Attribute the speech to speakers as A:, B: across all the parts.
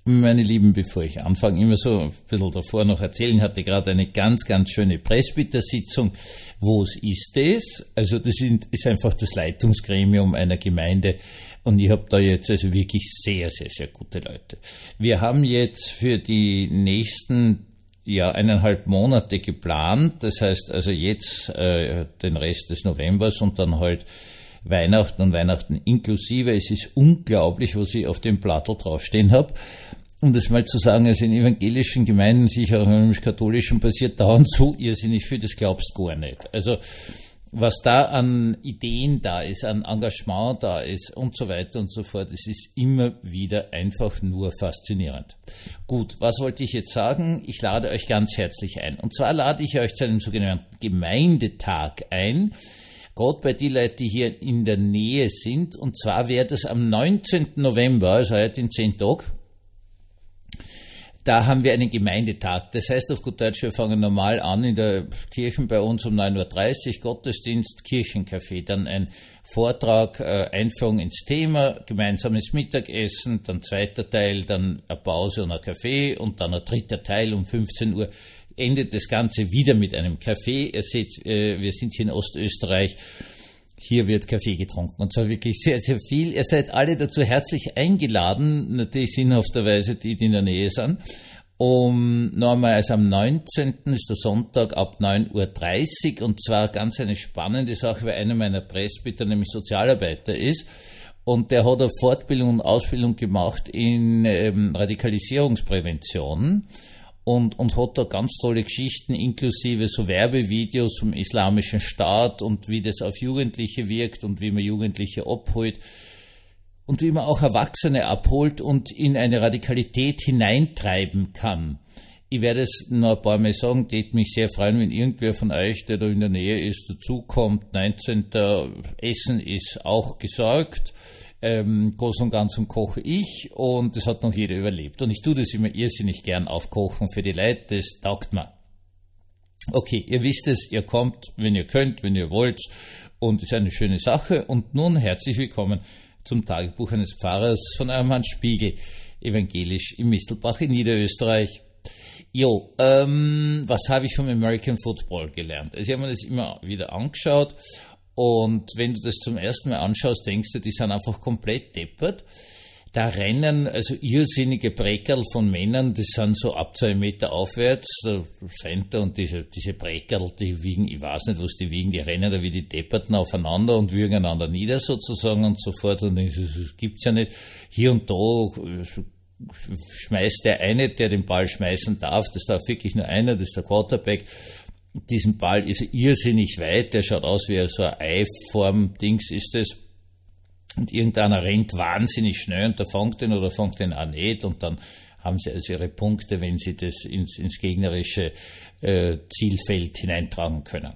A: Meine Lieben, bevor ich anfange, immer so ein bisschen davor noch erzählen, hatte gerade eine ganz, ganz schöne Presbytersitzung. Was ist das? Also das ist einfach das Leitungsgremium einer Gemeinde und ich habe da jetzt also wirklich sehr, sehr, sehr gute Leute. Wir haben jetzt für die nächsten 1,5 Monate geplant, das heißt also jetzt den Rest des Novembers und dann halt Weihnachten und Weihnachten inklusive. Es ist unglaublich, was ich auf dem Blattl draufstehen habe. Um das mal zu sagen, also in evangelischen Gemeinden, sicher auch in katholischen, passiert dauernd so irrsinnig viel, das glaubst gar nicht. Also was da an Ideen da ist, an Engagement da ist und so weiter und so fort, es ist immer wieder einfach nur faszinierend. Gut, was wollte ich jetzt sagen? Ich lade euch ganz herzlich ein. Und zwar lade ich euch zu einem sogenannten Gemeindetag ein, gerade bei den Leuten, die hier in der Nähe sind. Und zwar wäre das am 19. November, also heute in 10 Tagen. Da haben wir einen Gemeindetag. Das heißt auf gut Deutsch, wir fangen normal an in der Kirche bei uns um 9.30 Uhr, Gottesdienst, Kirchencafé, dann ein Vortrag, Einführung ins Thema, gemeinsames Mittagessen, dann zweiter Teil, dann eine Pause und ein Kaffee und dann ein dritter Teil um 15 Uhr. Endet das Ganze wieder mit einem Kaffee. Ihr seht, wir sind hier in Ostösterreich. Hier wird Kaffee getrunken und zwar wirklich sehr, sehr viel. Ihr seid alle dazu herzlich eingeladen, natürlich sinnhafterweise die in der Nähe sind. Nochmal, also am 19. ist der Sonntag ab 9.30 Uhr und zwar ganz eine spannende Sache, weil einer meiner Presbyter nämlich Sozialarbeiter ist und der hat eine Fortbildung und Ausbildung gemacht in Radikalisierungsprävention. Und hat da ganz tolle Geschichten, inklusive so Werbevideos vom Islamischen Staat und wie das auf Jugendliche wirkt und wie man Jugendliche abholt und wie man auch Erwachsene abholt und in eine Radikalität hineintreiben kann. Ich werde es noch ein paar Mal sagen, würde mich sehr freuen, wenn irgendwer von euch, der da in der Nähe ist, dazukommt. 19. Essen ist auch gesorgt. Groß und Ganzen koche ich und das hat noch jeder überlebt. Und ich tue das immer irrsinnig gern aufkochen für die Leute, das taugt mir. Okay, ihr wisst es, ihr kommt, wenn ihr könnt, wenn ihr wollt und ist eine schöne Sache. Und nun herzlich willkommen zum Tagebuch eines Pfarrers von eurem Hans Spiegel, evangelisch im Mistelbach in Niederösterreich. Was habe ich vom American Football gelernt? Also ich habe mir das immer wieder angeschaut. Und wenn du das zum ersten Mal anschaust, denkst du, die sind einfach komplett deppert. Da rennen also irrsinnige Breckerl von Männern, das sind so ab 2 Meter aufwärts, der Center und diese Breckerl, die wiegen, ich weiß nicht, was die wiegen, die rennen da wie die Depperten aufeinander und würgen einander nieder sozusagen und so fort. Und das gibt's ja nicht. Hier und da schmeißt der eine, der den Ball schmeißen darf, das darf wirklich nur einer, das ist der Quarterback. Diesen Ball ist irrsinnig weit, der schaut aus wie so ein Eiform-Dings ist es. Und irgendeiner rennt wahnsinnig schnell und der fängt den oder fängt den auch nicht und dann haben sie also ihre Punkte, wenn sie das ins gegnerische Zielfeld hineintragen können.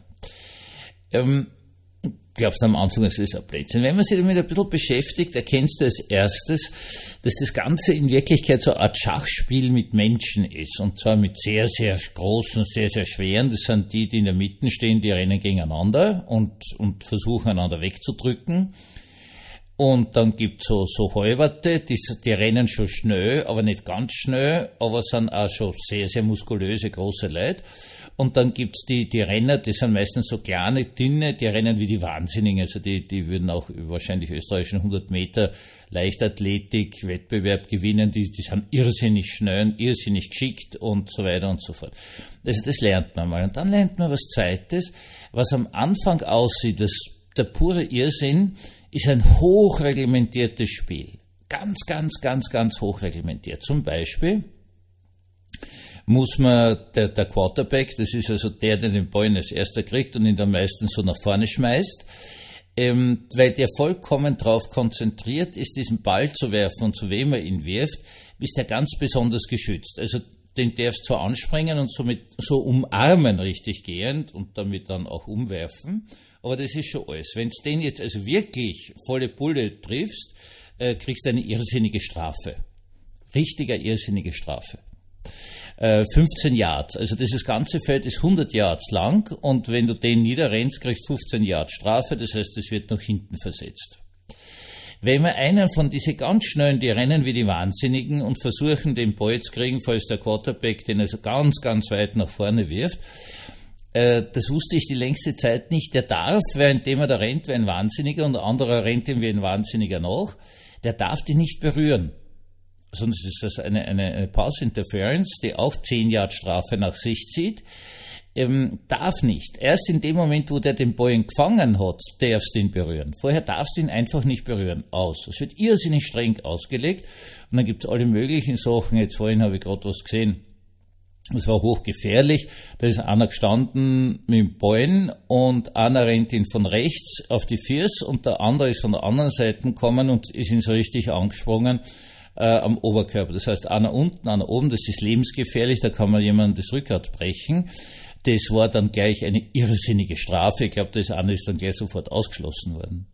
A: Glaubst du am Anfang, das ist ein Blödsinn? Wenn man sich damit ein bisschen beschäftigt, erkennst du als erstes, dass das Ganze in Wirklichkeit so eine Art Schachspiel mit Menschen ist. Und zwar mit sehr, sehr großen, sehr, sehr schweren. Das sind die in der Mitte stehen, die rennen gegeneinander und versuchen einander wegzudrücken. Und dann gibt's so Halberte, die rennen schon schnell, aber nicht ganz schnell, aber sind auch schon sehr, sehr muskulöse, große Leute. Und dann gibt's die Renner, die sind meistens so kleine, dünne, die rennen wie die Wahnsinnigen. Also die würden auch wahrscheinlich österreichischen 100 Meter Leichtathletik-Wettbewerb gewinnen. Die sind irrsinnig schnell, irrsinnig geschickt und so weiter und so fort. Also das lernt man mal. Und dann lernt man was Zweites, was am Anfang aussieht, der pure Irrsinn, ist ein hochreglementiertes Spiel. Ganz, ganz, ganz, ganz hochreglementiert. Zum Beispiel muss man, der Quarterback, das ist also der den Ball als erster kriegt und ihn dann meistens so nach vorne schmeißt, weil der vollkommen darauf konzentriert ist, diesen Ball zu werfen und zu wem er ihn wirft, ist der ganz besonders geschützt. Also den darfst du zwar anspringen und somit so umarmen richtig gehend und damit dann auch umwerfen, aber das ist schon alles. Wenn du den jetzt also wirklich volle Pulle triffst, kriegst du eine irrsinnige Strafe. Richtiger irrsinnige Strafe. 15 Yards, also dieses ganze Feld ist 100 Yards lang und wenn du den niederrennst, kriegst du 15 Yards Strafe, das heißt, es wird nach hinten versetzt. Wenn wir einen von diesen ganz Schnellen, die rennen wie die Wahnsinnigen und versuchen, den Ball zu kriegen, falls der Quarterback den also ganz, ganz weit nach vorne wirft, das wusste ich die längste Zeit nicht, der darf, währenddem er da rennt wie ein Wahnsinniger und der andere rennt ihm wie ein Wahnsinniger nach, der darf die nicht berühren. Sonst ist das eine Pass Interference, die auch 10 Yard Strafe nach sich zieht. Darf nicht. Erst in dem Moment, wo der den Ball gefangen hat, darfst du ihn berühren. Vorher darfst du ihn einfach nicht berühren. Aus. Es wird irrsinnig streng ausgelegt. Und dann gibt es alle möglichen Sachen. Jetzt vorhin habe ich gerade was gesehen. Es war hochgefährlich. Da ist einer gestanden mit dem Ballen und einer rennt ihn von rechts auf die Füße und der andere ist von der anderen Seite gekommen und ist ihn so richtig angesprungen am Oberkörper. Das heißt, einer unten, einer oben, das ist lebensgefährlich, da kann man jemandem das Rückgrat brechen. Das war dann gleich eine irrsinnige Strafe. Ich glaube, das eine ist dann gleich sofort ausgeschlossen worden.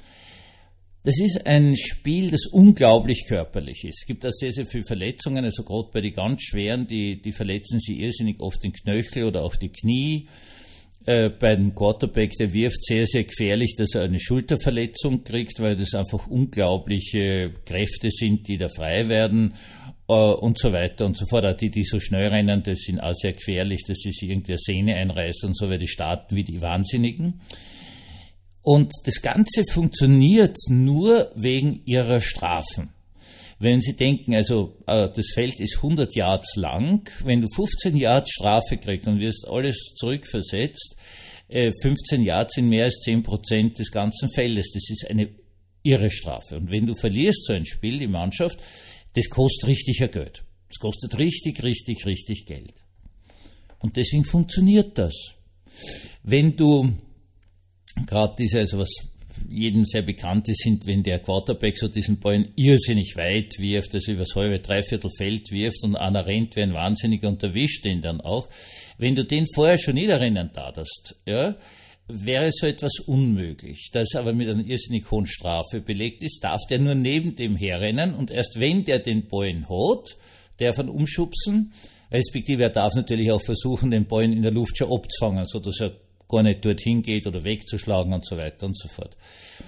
A: Das ist ein Spiel, das unglaublich körperlich ist. Es gibt da sehr, sehr viele Verletzungen, also gerade bei den ganz Schweren, die verletzen sich irrsinnig oft den Knöchel oder auch die Knie. Bei dem Quarterback, der wirft sehr, sehr gefährlich, dass er eine Schulterverletzung kriegt, weil das einfach unglaubliche Kräfte sind, die da frei werden und so weiter und so fort. Auch die so schnell rennen, das sind auch sehr gefährlich, dass sie sich irgendwie eine Sehne einreißen und so, weil die starten wie die Wahnsinnigen. Und das Ganze funktioniert nur wegen ihrer Strafen. Wenn Sie denken, also das Feld ist 100 Yards lang, wenn du 15 Yards Strafe kriegst und wirst alles zurückversetzt, 15 Yards sind mehr als 10% des ganzen Feldes. Das ist eine irre Strafe. Und wenn du verlierst so ein Spiel, die Mannschaft, das kostet richtiger Geld. Das kostet richtig, richtig, richtig Geld. Und deswegen funktioniert das. Wenn du gerade diese, also was jedem sehr bekannt ist, sind, wenn der Quarterback so diesen Ball irrsinnig weit wirft, also übers halbe, dreiviertel Feld wirft und einer rennt wie ein Wahnsinniger und erwischt den dann auch. Wenn du den vorher schon niederrennen darfst, ja, wäre so etwas unmöglich. Das aber mit einer irrsinnig hohen Strafe belegt ist, darf der nur neben dem herrennen und erst wenn der den Ball hat, darf er umschubsen, respektive er darf natürlich auch versuchen, den Ball in der Luft schon abzufangen, sodass er gar nicht dorthin geht oder wegzuschlagen und so weiter und so fort.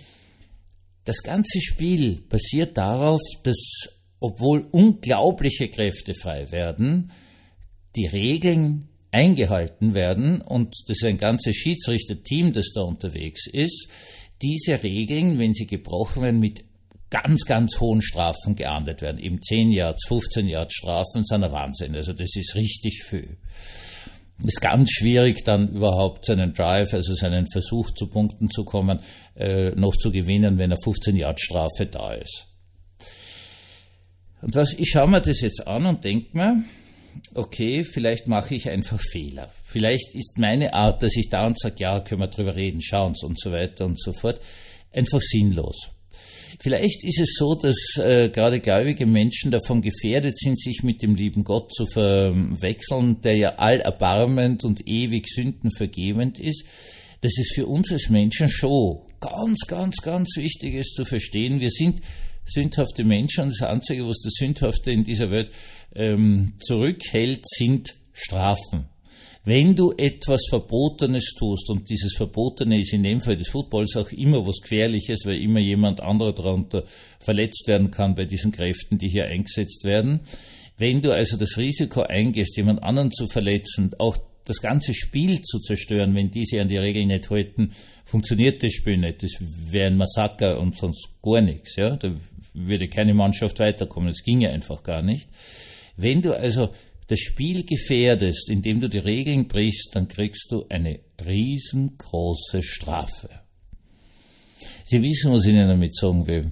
A: Das ganze Spiel basiert darauf, dass, obwohl unglaubliche Kräfte frei werden, die Regeln eingehalten werden und das ist ein ganzes Schiedsrichterteam, das da unterwegs ist, diese Regeln, wenn sie gebrochen werden, mit ganz, ganz hohen Strafen geahndet werden. Eben 10 Yards, 15 Yards Strafen sind ein Wahnsinn. Also das ist richtig viel. Es ist ganz schwierig, dann überhaupt seinen Drive, also seinen Versuch zu Punkten zu kommen, noch zu gewinnen, wenn eine 15 Yard Strafe da ist. Und ich schaue mir das jetzt an und denke mir, okay, vielleicht mache ich einfach Fehler. Vielleicht ist meine Art, dass ich da und sage, ja, können wir drüber reden, schauen's und so weiter und so fort, einfach sinnlos. Vielleicht ist es so, dass gerade gläubige Menschen davon gefährdet sind, sich mit dem lieben Gott zu verwechseln, der ja allerbarmend und ewig sündenvergebend ist, dass es für uns als Menschen schon ganz, ganz, ganz wichtig ist zu verstehen, wir sind sündhafte Menschen und das Einzige, was das Sündhafte in dieser Welt zurückhält, sind Strafen. Wenn du etwas Verbotenes tust, und dieses Verbotene ist in dem Fall des Footballs auch immer was Gefährliches, weil immer jemand anderer darunter verletzt werden kann bei diesen Kräften, die hier eingesetzt werden. Wenn du also das Risiko eingehst, jemand anderen zu verletzen, auch das ganze Spiel zu zerstören, wenn die sich an die Regeln nicht halten, funktioniert das Spiel nicht. Das wäre ein Massaker und sonst gar nichts. Ja? Da würde keine Mannschaft weiterkommen. Das ginge einfach gar nicht. Wenn du also das Spiel gefährdest, indem du die Regeln brichst, dann kriegst du eine riesengroße Strafe. Sie wissen, was ich Ihnen damit sagen will.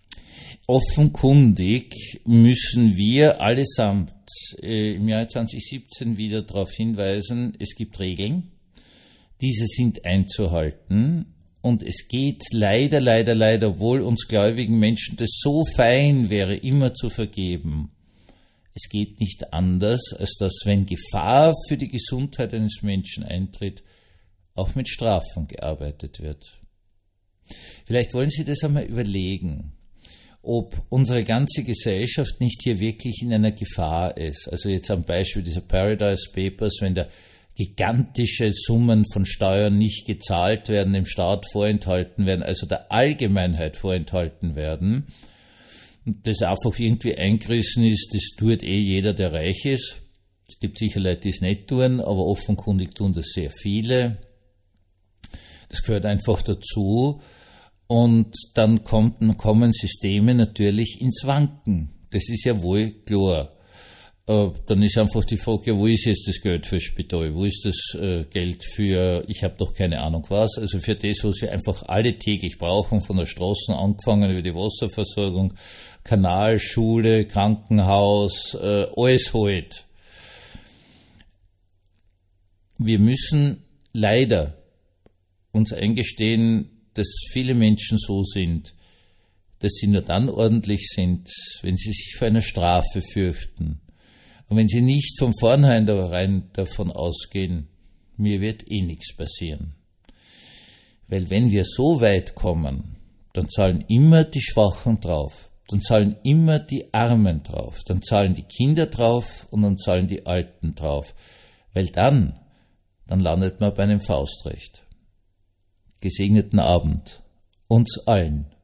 A: Offenkundig müssen wir allesamt im Jahr 2017 wieder darauf hinweisen, es gibt Regeln, diese sind einzuhalten und es geht leider, obwohl uns gläubigen Menschen das so fein wäre, immer zu vergeben. Es geht nicht anders, als dass, wenn Gefahr für die Gesundheit eines Menschen eintritt, auch mit Strafen gearbeitet wird. Vielleicht wollen Sie das einmal überlegen, ob unsere ganze Gesellschaft nicht hier wirklich in einer Gefahr ist. Also jetzt am Beispiel dieser Paradise Papers, wenn der gigantische Summen von Steuern nicht gezahlt werden, dem Staat vorenthalten werden, also der Allgemeinheit vorenthalten werden. Und das einfach irgendwie eingerissen ist, das tut jeder, der reich ist. Es gibt sicher Leute, die es nicht tun, aber offenkundig tun das sehr viele. Das gehört einfach dazu. Und dann kommen Systeme natürlich ins Wanken. Das ist ja wohl klar. Dann ist einfach die Frage, wo ist jetzt das Geld für Spital? Wo ist das Geld für, ich habe doch keine Ahnung was, also für das, was wir einfach alle täglich brauchen, von der Straße angefangen über die Wasserversorgung, Kanal, Schule, Krankenhaus, alles halt. Wir müssen leider uns eingestehen, dass viele Menschen so sind, dass sie nur dann ordentlich sind, wenn sie sich vor einer Strafe fürchten. Und wenn sie nicht von vornherein davon ausgehen, mir wird nichts passieren. Weil wenn wir so weit kommen, dann zahlen immer die Schwachen drauf, dann zahlen immer die Armen drauf, dann zahlen die Kinder drauf und dann zahlen die Alten drauf. Weil dann landet man bei einem Faustrecht. Gesegneten Abend uns allen.